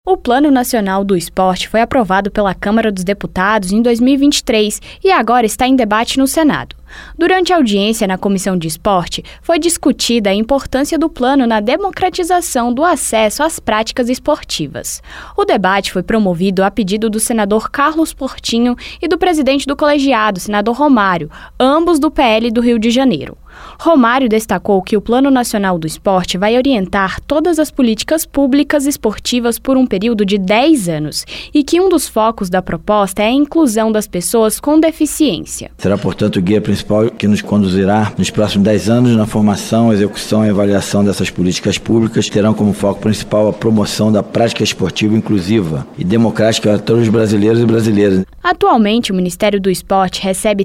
O Plano Nacional do Esporte foi aprovado pela Câmara dos Deputados em 2023 e agora está em debate no Senado. Durante a audiência na Comissão de Esporte, foi discutida a importância do plano na democratização do acesso às práticas esportivas. O debate foi promovido a pedido do senador Carlos Portinho e do presidente do colegiado, senador Romário, ambos do PL do Rio de Janeiro. Romário destacou que o Plano Nacional do Esporte vai orientar todas as políticas públicas esportivas por um período de 10 anos e que um dos focos da proposta é a inclusão das pessoas com deficiência. Será, portanto, o guia principal que nos conduzirá nos próximos 10 anos na formação, execução e avaliação dessas políticas públicas. Terão como foco principal a promoção da prática esportiva inclusiva e democrática a todos os brasileiros e brasileiras. Atualmente, o Ministério do Esporte recebe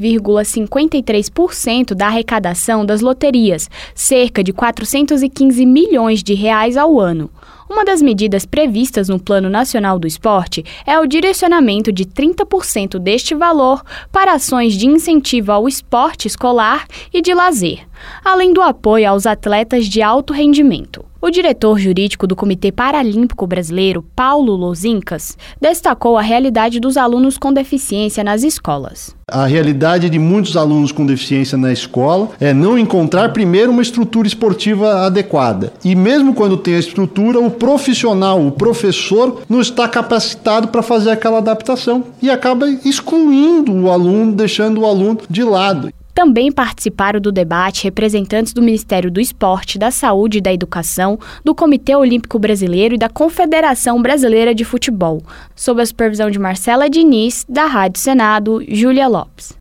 3,53% da arrecadação das loterias, cerca de 415 milhões de reais ao ano. Uma das medidas previstas no Plano Nacional do Esporte é o direcionamento de 30% deste valor para ações de incentivo ao esporte escolar e de lazer, além do apoio aos atletas de alto rendimento. O diretor jurídico do Comitê Paralímpico Brasileiro, Paulo Lozincas, destacou a realidade dos alunos com deficiência nas escolas. A realidade de muitos alunos com deficiência na escola é não encontrar primeiro uma estrutura esportiva adequada. E mesmo quando tem a estrutura, o profissional, o professor, não está capacitado para fazer aquela adaptação e acaba excluindo o aluno, deixando o aluno de lado. Também participaram do debate representantes do Ministério do Esporte, da Saúde e da Educação, do Comitê Olímpico Brasileiro e da Confederação Brasileira de Futebol, sob a supervisão de Marcela Diniz, da Rádio Senado, Júlia Lopes.